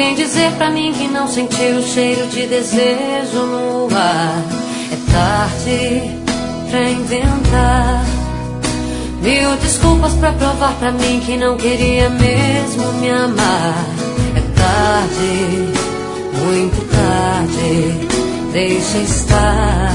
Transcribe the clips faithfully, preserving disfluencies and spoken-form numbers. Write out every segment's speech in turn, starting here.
Vem dizer pra mim que não sentiu o cheiro de desejo no ar. É tarde pra inventar mil desculpas pra provar pra mim que não queria mesmo me amar. É tarde, muito tarde, deixa estar.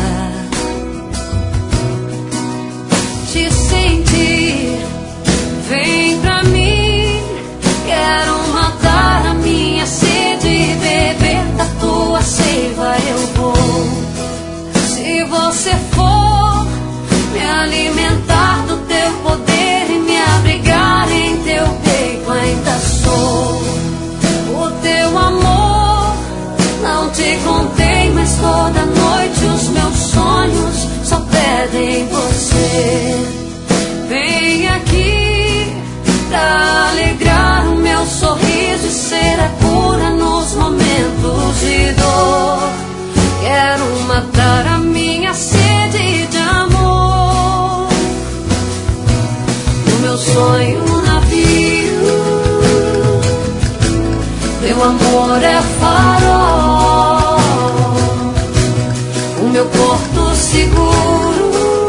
Te sentir, vem pra mim. Quero matar a minha sede e beber da tua seiva eu vou. Se você for me alimentar do teu poder e me abrigar em teu peito, ainda sou o teu amor. Não te contei, mas toda noite os meus sonhos só pedem você. Vem aqui pra alegrar o meu sorriso e ser a cura nos momentos de dor. Quero matar a minha sede de amor. No meu sonho um navio, meu amor é farol. O meu porto seguro,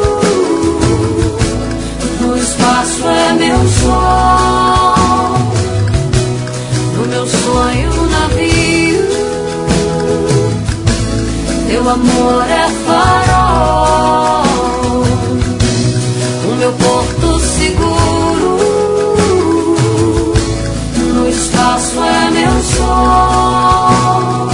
no espaço é meu sol. No meu sonho um navio, meu amor é farol. O meu porto seguro, no espaço é meu sol.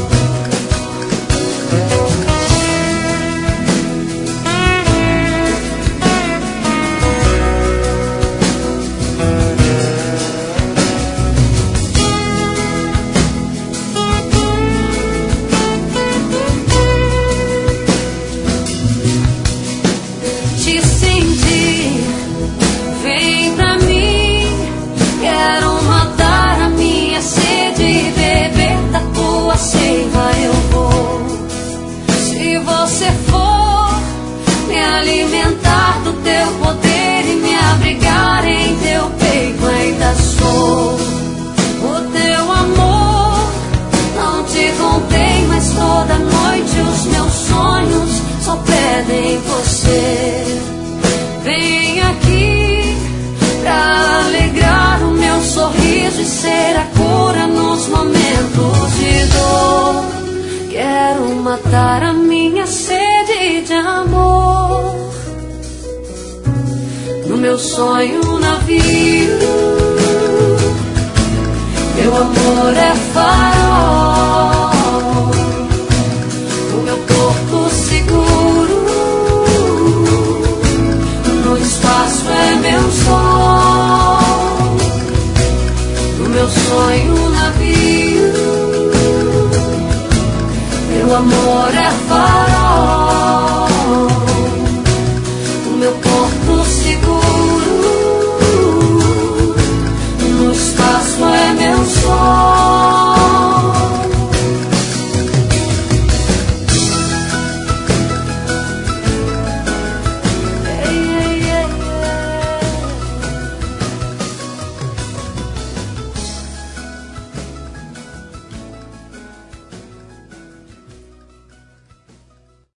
Alimentar do teu poder e me abrigar em teu peito, ainda sou o teu amor. Não te contei, mas toda noite os meus sonhos só pedem você. Vem aqui pra alegrar o meu sorriso e ser a cura nos momentos de dor. Quero matar a minha sede de amor. No meu sonho um navio, meu amor é fácil.